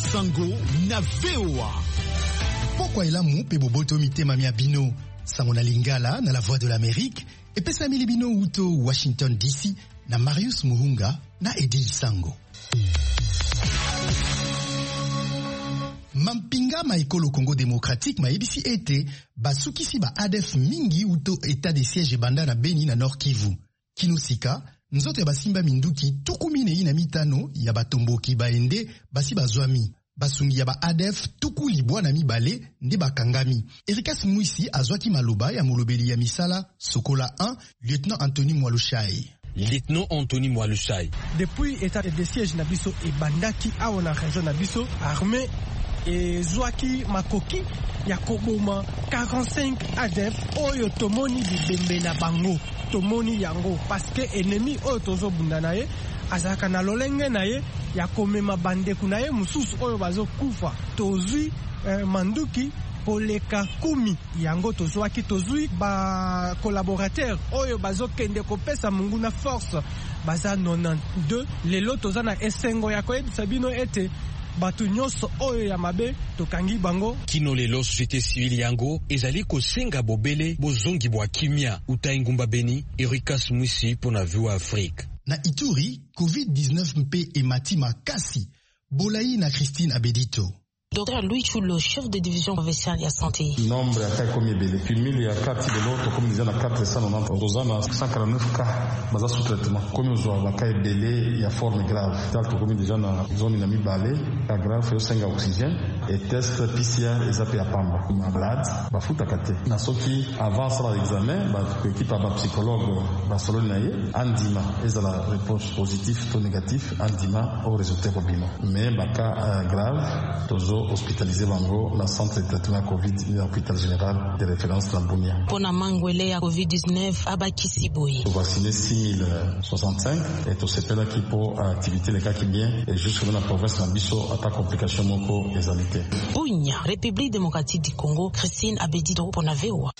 Sango na VOA. Pourquoi elamu pe boboto mitema mia bino sango na Lingala na la voix de l'Amérique et pesa mili bino uto Washington DC na Marius Muhunga na Edi Sango. Mampinga maekolo Congo démocratique maebisi ete basukisi ba ADF mingi uto état de siège banda na Beni na Nord Kivu. Kinosika nzoto ya basimba minduki tukumine ina mitano ya batomboki baende basi bazwami. Basungi ya ba ADF tuku libwa na mibale nde bakangami. Erikas Mwisi azwaki maloba ya molobeli ya misala Sokola 1, lieutenant Anthony Mwalushai. Lieutenant Anthony Mwalushai. Depuis état de siège na biso e bandaki awo na région na biso armée et zwaki makoki ya koboma 45 ADF oyo tomoni bibembe na bango tomoni yango parce que ennemi oyo tozo bunda na ye azaka na lolenge na ye ya komema bandeku na ye mususu oyo bazo kufa tozwi manduki poleka kumi yango tozwaki tozwi ba collaborateur oyo bazo kende kopesa munguna force baza 92 lelo toza na esengo ya koyebisa bino ete batu nyonso oyo ya mabe tokangi bango. Kino lelo société civile yango ezali kosenga bobele bozongi bwa kimia uta ingumba Beni Erikas Mwisi pona VOA Afrique. Na Ituri, COVID-19 mpe emati makasi. Bolai na Christine Abedito. Docteur Louis Chulo, chef de division provinciale ya santé. Nombre ya cas comme belé. Cumul ya 4 de l'autre comme disait na 490. Rozana 149 cas baza sous traitement. Comme nous avons cas belé ya forme grave. Tal comme déjà na zone na mi balé, cas grave yo senga oxygène et test PCR ezape apamba. Malade ba futa kate. Na soki avance la examen ba équipe ba psychologue ba solo na ye andima ezala réponse positive ou négative andima au résultat robino. Mais ba cas grave tozo hospitalisé bango la centre de traitement Covid et l'hôpital général de référence d'Albunia. Pona mangwele ya COVID-19 abakisi boye. On vacciné 6065 et tout c'est là qui pour activité les cas qui bien et jusque dans la province Nabiso attaque complication moko exalité. Bunya, République démocratique du Congo, Christine Abedito pona VOA.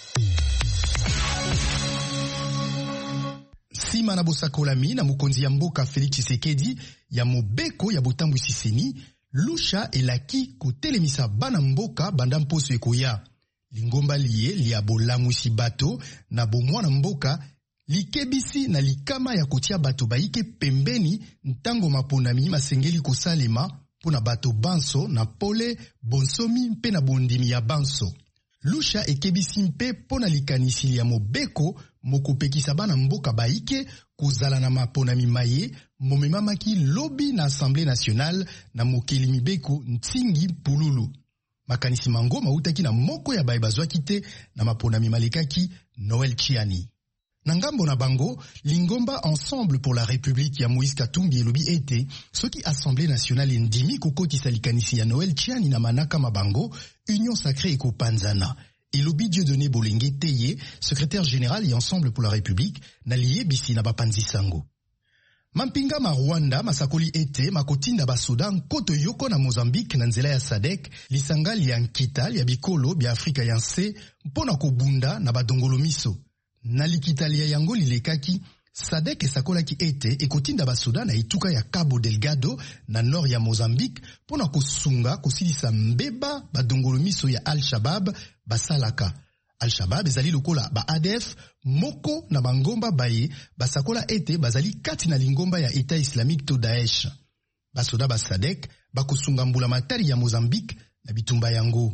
Sima na bosakolami na mukonzi ya mboka Félix Tshisekedi ya mobeko ya botambu siseni Lusha elaki kotelemisa bana mboka banda mposo ekoya. Lingomba liye lia bolamwisi bato na bomwana mboka likebisi na likama ya kotia bato baike pembeni ntango maponami masengeli kosalema pona bato banso na pole bonsomi mpe na bondimi ya banso. Lusha ekebisi mpe pona likanisi ya mobeko mokopekisa bana mboka baike kozala na maponami maye momemamaki lobi na Assemblée nationale na mokeli mibeko Ntingi Pululu. Makanisi mango mautaki na moko ya baye bazwaki te na maponami malekaki Noël Chiani. Nangambo na bango, Lingomba Ensemble pour la République ya Moïse Katumbi elobi ete soki Assemblée nationale endimi kokotisa likanisi ya Noël Chiani na manaka mabango, Union Sacrée eko panzana. Elobi Dieudonné Bolenge Teye, secrétaire général et Ensemble pour la République, na liye bisi na bapanzi sango. Mampinga ma Rwanda masakoli ete makotinda basoda nkoto yoko na Mozambique na nzela ya Sadek lisangali ya nkita ya bikolo bya Afrika ya nse mpona kobunda na badongolo miso. Na likitalia yango lilekaki Sadek esakolaki ete ekotinda basoda na ituka ya Cabo Delgado na nord ya Mozambique mpona kosunga kosilisa mbeba badongolo miso ya Al-Shabaab basalaka. Al-Shabaab ezali lokola ba ADF moko na bangomba baye basakola ete bazali kati na lingomba ya État islamique to Daesh. Basoda ba Sadek bakosunga mbula matari ya Mozambique na bitumba yango.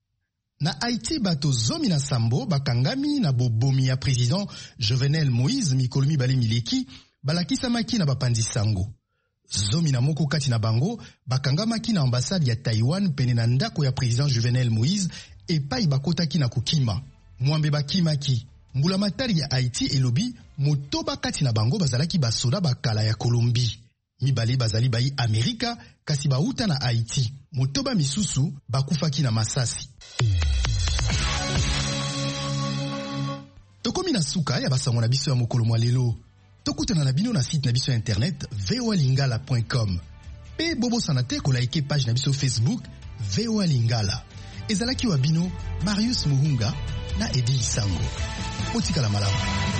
Na Haïti bato zomi na sambo bakangami na bobomi ya président Jovenel Moïse mikolo mibale mileki balakisamaki na bapanzi sango. Zomi na moko kati na bango bakangamaki na ambassade ya Taiwan pene na ndako ya président Jovenel Moïse epai bakotaki na kukima. Mwambe bakimaki. Mbula matari ya Haïti elobi motoba kati na bango bazalaki basoda bakala ya Colombie. Mibale bazali bayi Amerika kasi bauta na Haïti. Motoba misusu bakufaki na masasi. Tokomi na suka ya basango na biso ya mokolo mwa lelo. Tokutana na bino na site na biso ya internet voalingala.com. Pe bobo sanate ko like page na biso Facebook VOA Lingala. Ezalaki wa bino Marius Muhunga na Edi Sango. Otika la malamu.